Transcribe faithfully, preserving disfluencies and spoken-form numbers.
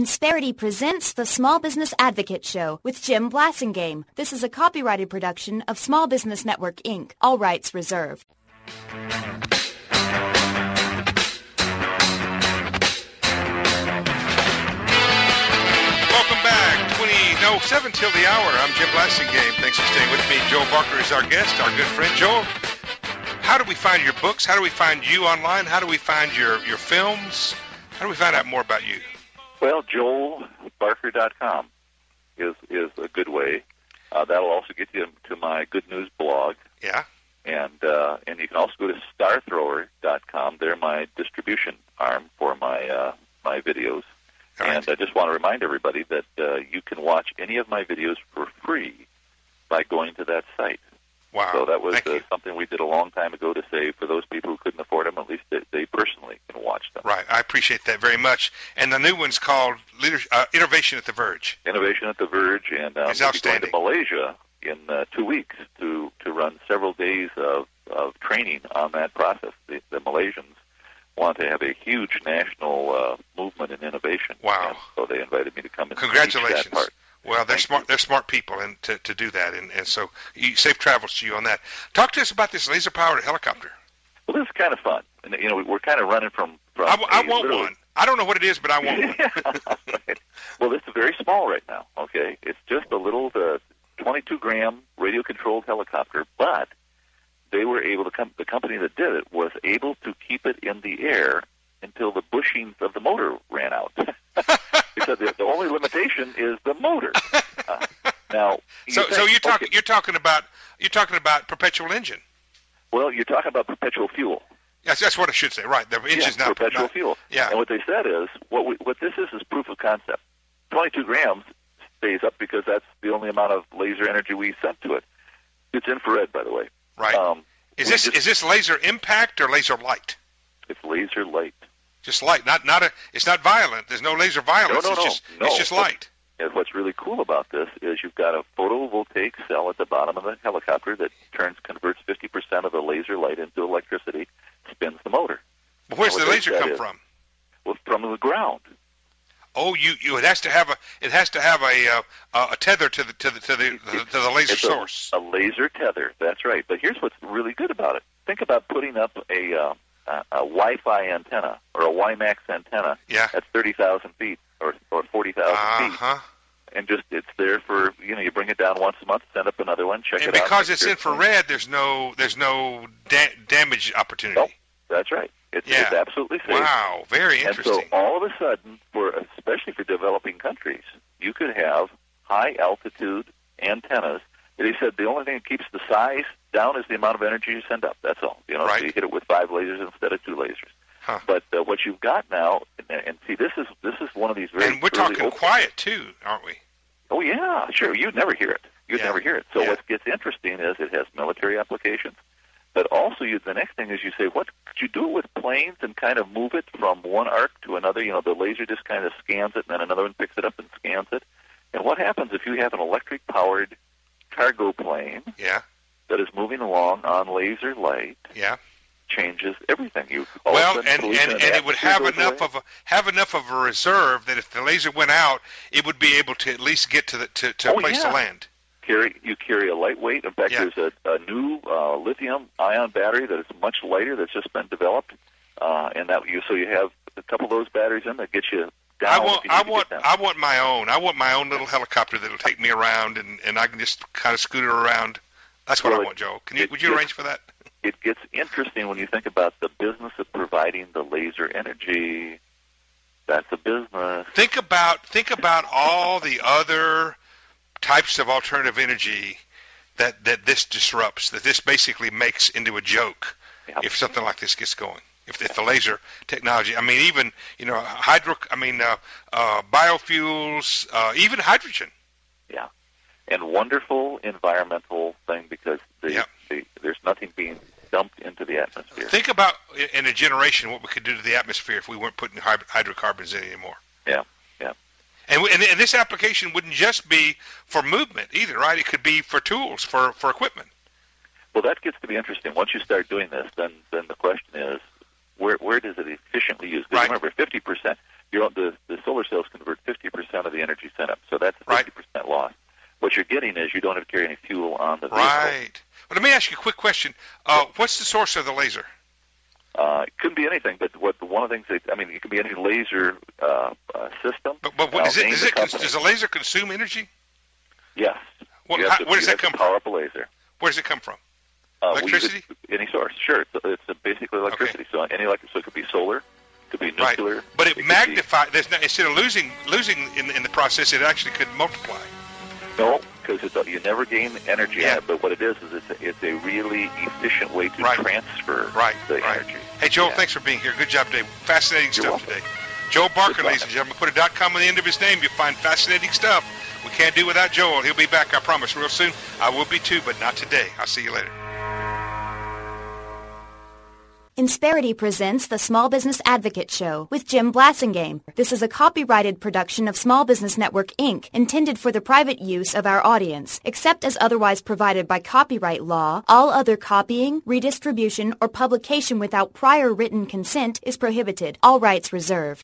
Insperity presents the Small Business Advocate Show with Jim Blasingame. This is a copyrighted production of Small Business Network, Incorporated. All rights reserved. Welcome back. twenty, no, seven till the hour. I'm Jim Blasingame. Thanks for staying with me. Joel Barker is our guest, our good friend. Joel, how do we find your books? How do we find you online? How do we find your, your films? How do we find out more about you? Well, joel barker dot com is is a good way. Uh, that'll also get you to my Good News blog. Yeah. And uh, and you can also go to star thrower dot com. They're my distribution arm for my uh, my videos. All right. And I just want to remind everybody that uh, you can watch any of my videos for free by going to that site. Wow. So that was uh, you. something we did a long time ago to say for those people who couldn't afford them, at least they, they personally can watch them. Right. I appreciate that very much. And the new one's called Leader, uh, Innovation at the Verge. Innovation at the Verge. And um, it's we'll outstanding. be going to Malaysia in uh, two weeks to, to run several days of, of training on that process. The, the Malaysians want to have a huge national uh, movement in innovation. Wow. And so they invited me to come and Congratulations. teach that part. Well, they're Thank smart. you. They're smart people, and to, to do that, and, and so you, safe travels to you on that. Talk to us about this laser-powered helicopter. Well, this is kind of fun. And, you know, we're kind of running from. from I, I want literally... one. I don't know what it is, but I want one. Right. Well, this is very small right now. Okay, it's just a little uh, twenty-two gram radio-controlled helicopter, but they were able to come. The company that did it was able to keep it in the air until the bushings of the motor ran out. Because the, the only limitation is the motor. Uh, now, you so think, so you're talking okay, you're talking about you're talking about perpetual engine. well, you're talking about perpetual fuel. Yes, that's what I should say. Right, the engine's yeah, not perpetual not, fuel. Yeah. And what they said is what we, what this is is proof of concept. twenty-two grams stays up because that's the only amount of laser energy we sent to it. It's infrared, by the way. Right. Um, is we this just- is this laser impact or laser light? It's laser light. Just light, not not a. It's not violent. There's no laser violence. No, no, it's no, just no. it's just light. And what's really cool about this is you've got a photovoltaic cell at the bottom of the helicopter that turns converts fifty percent of the laser light into electricity, spins the motor. But where's And the what laser that come is- from? Well, from the ground. Oh, you, you it has to have a it has to have a uh, a tether to the to the to the to the laser It's source. A, a laser tether. That's right. But here's what's really good about it. Think about putting up a uh, a, a Wi-Fi antenna or a WiMAX antenna Yeah. at thirty thousand feet or or forty thousand Uh feet, huh. and just it's there for you know you bring it down once a month, send up another one, check And it out. because make it's sure infrared, there's no there's no da- damage opportunity. Nope. That's right. It's, Yeah. it's absolutely safe. Wow, very And interesting. so all of a sudden, for especially for developing countries, you could have high altitude antennas. They said the only thing that keeps the size down is the amount of energy you send up. That's all. You know, Right. so you hit it with five lasers instead of two lasers. Huh. But uh, what you've got now, and, and see, this is this is one of these very And we're early talking open- quiet too, aren't we? Oh yeah, sure. You'd never hear it. You'd Yeah. never hear it. So Yeah. what gets interesting is it has military applications. But also, you, the next thing is you say, what could you do it with planes and kind of move it from one arc to another? You know, the laser just kind of scans it, and then another one picks it up and scans it. And what happens if you have an electric-powered cargo plane Yeah. that is moving along on laser light? Yeah. Changes everything. You all of a Well, sudden and, pollution and, in and the it would atmosphere have goes enough away. of a have enough of a reserve that if the laser went out, it would be able to at least get to the to, to Oh, a place yeah. to land. Carry you carry a lightweight. In fact, Yeah. there's a, a new uh, lithium-ion battery that is much lighter that's just been developed, uh, and that you so you have a couple of those batteries in that get you down. I want if you need I to want get down. I want my own. I want my own little helicopter that'll take me around and, and I can just kind of scoot it around. That's what Well, I want, Joe. Can you it would you gets- arrange for that? It gets interesting when you think about the business of providing the laser energy. That's a business. Think about think about all the other types of alternative energy that, that this disrupts, that this basically makes into a joke Yeah. if something like this gets going. If, if the laser technology, I mean, even you know, hydro, I mean, uh, uh, biofuels, uh, even hydrogen. Yeah, and wonderful environmental thing because the, Yep. the, there's nothing being dumped into the atmosphere. Think about in a generation what we could do to the atmosphere if we weren't putting hy- hydrocarbons in anymore. Yeah, yeah. And, w- and, and this application wouldn't just be for movement either, right? It could be for tools, for, for equipment. Well, that gets to be interesting. Once you start doing this, then then the question is, where where does it efficiently use? Because Right. remember, fifty percent Your, the, the solar cells convert fifty percent of the energy sent up, so that's fifty percent right. loss. What you're getting is you don't have to carry any fuel on the vehicle. Right. Well, let me ask you a quick question. Uh, what's the source of the laser? Uh, it couldn't be anything, but what one of the things they, I mean, it can be any laser uh, uh, system. But, but what, is it, is it, company. does a laser consume energy? Yes. Well, you how, to, where does you that come to from? Power up a laser. Where does it come from? Uh, electricity? It, any source, sure. It's, it's a basically electricity. Okay. So any electric, so it could be solar, it could be nuclear. Right. But it, it magnifies. There's no, instead of losing losing in, in the process, it actually could multiply. No, because it's a, you never gain energy Yeah. on it. But what it is is it's a, it's a really efficient way to Right. transfer Right. the right. energy. Hey, Joel, Yeah. thanks for being here. Good job today. Fascinating You're stuff welcome. today. Joel Barker, Good ladies luck. and gentlemen. Put a dot com on the end of his name. You'll find fascinating stuff. We can't do without Joel. He'll be back, I promise, real soon. I will be too, but not today. I'll see you later. Insperity presents the Small Business Advocate Show with Jim Blasingame. This is a copyrighted production of Small Business Network, Incorporated, intended for the private use of our audience. Except as otherwise provided by copyright law, all other copying, redistribution, or publication without prior written consent is prohibited. All rights reserved.